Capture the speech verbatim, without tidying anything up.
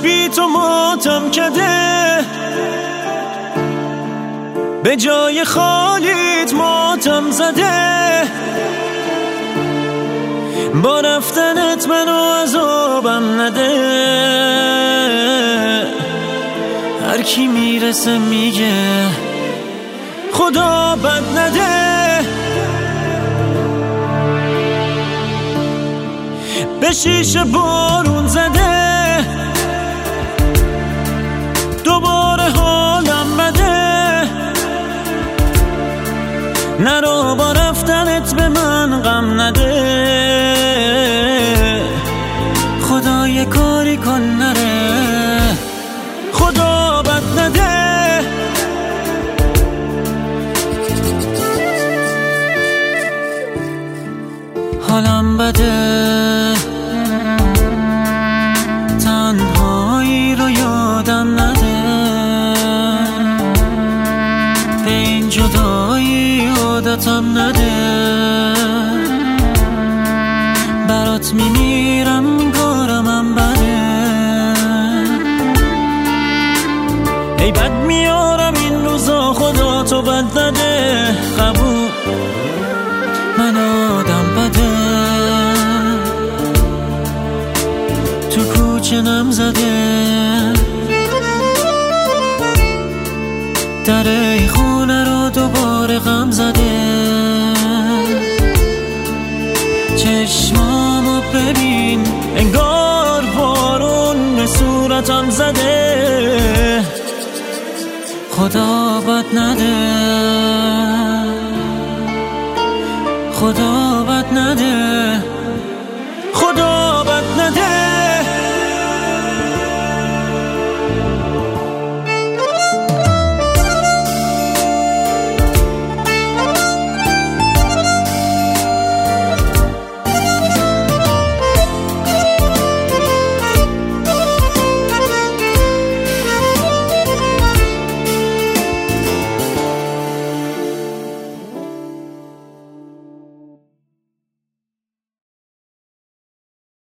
بی تو ماتم کده، به جای خالیت ماتم زده. با رفتنت منو عذابم نده. هر کی میرسه میگه خدا بد نده. به شیشه بارون زده، دوباره حالم بده. نرو با رفتنت به من غم نده. خدا یه کاری کن نره، خدا بد نده. حالم بده، تنهایی رو یادم نده. به این جدایی عادتم نده. برات میمیرم کارمم بده. ای بد میارم این روزا، خدا تو بد نده. قبول من آدم بده، تو کوچه نم زده. در ای خونه رو دوباره غم زده. چشمامو ببین انگار بارون به صورتم زده. خدا بد نده، خدا بد نده، خدا